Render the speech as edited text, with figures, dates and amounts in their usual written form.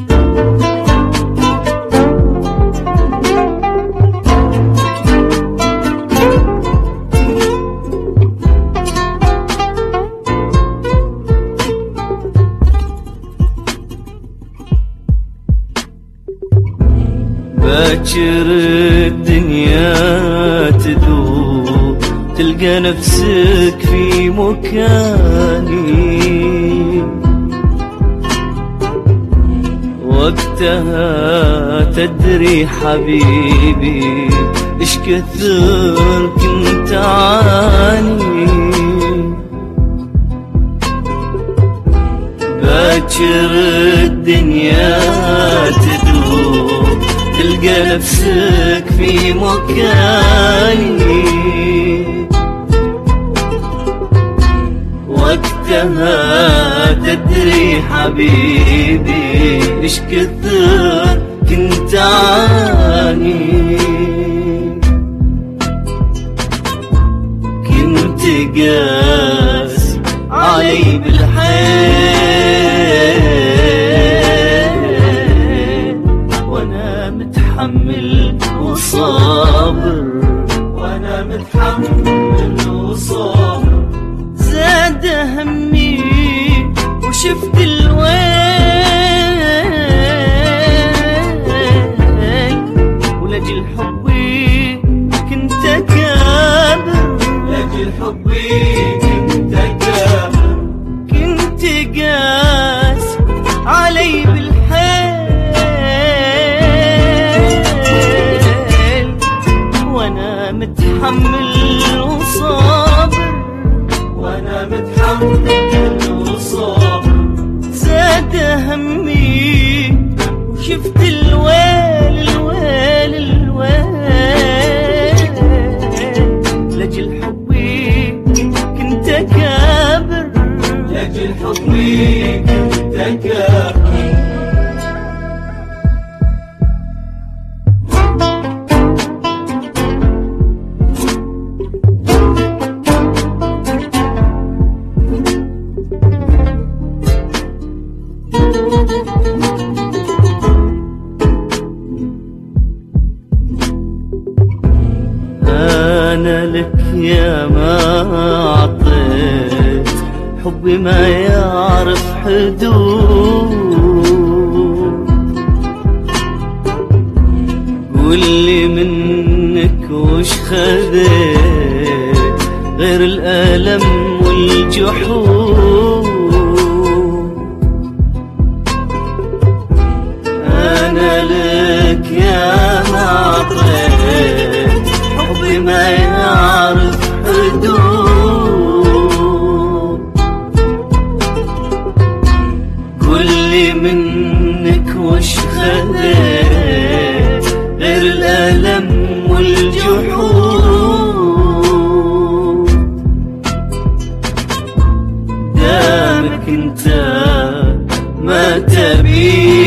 باكر الدنيا تدور تلقى نفسك في مكاني، وقتها تدري حبيبي ايش كثر كنت اعاني. باكر الدنيا تدور تلقى نفسك في مكاني، وقتها تدري حبيبي ايش كثر كنت اعاني. كنت قاس علي بالحيل وانا متحمل وصابر، وانا متحمل وصابر. زاد همي وشفت الويل، ولأجل حبي كنت أكابر، لأجل حبي كنت أكابر. كنت قاس علي بالحيل وانا متحمل وصابر، وانا متحمل وصابر. زاد همي وشفت الويل الويل الويل، لأجل حبي كنت أكابر، لأجل حبي كنت أكابر. أنا لك يا ما عطيت حبي ما يعرف حدود، قولي منك وش خذيت غير الألم والجحود. أنا لك يا ما عطيت حبي ما يعرف حدود، كل منك وش خذيت غير الألم والجحود. دامك انت ما تبي